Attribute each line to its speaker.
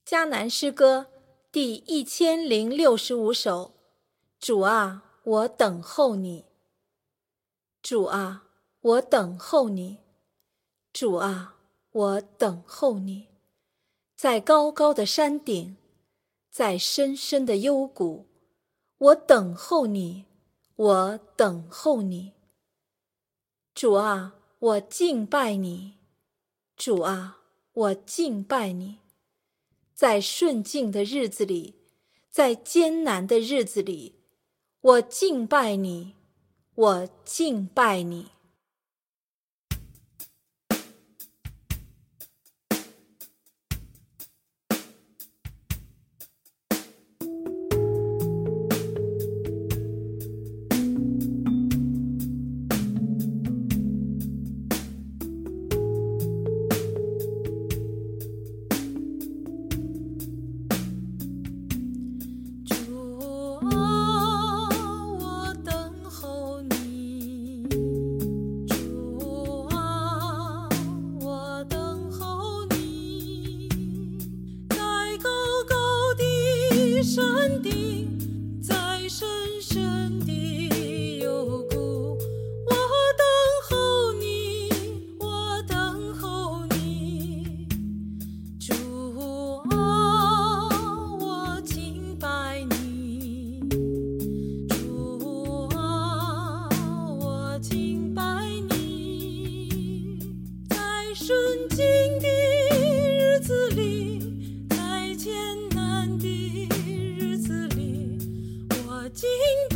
Speaker 1: 迦南诗歌第1065首。主啊，我等候你。主啊，我等候你。主啊，我等候你。在高高的山顶，在深深的幽谷，我等候你，我等候你。主啊，我敬拜你。主啊，我敬拜你。在顺境的日子里，在艰难的日子里，我敬拜你，我敬拜你。
Speaker 2: 山顶，在深深的幽谷，我等候你，我等候你。主啊，我敬拜你。主啊，我敬拜你。在顺境的日子里，在艰难的日子里，我敬拜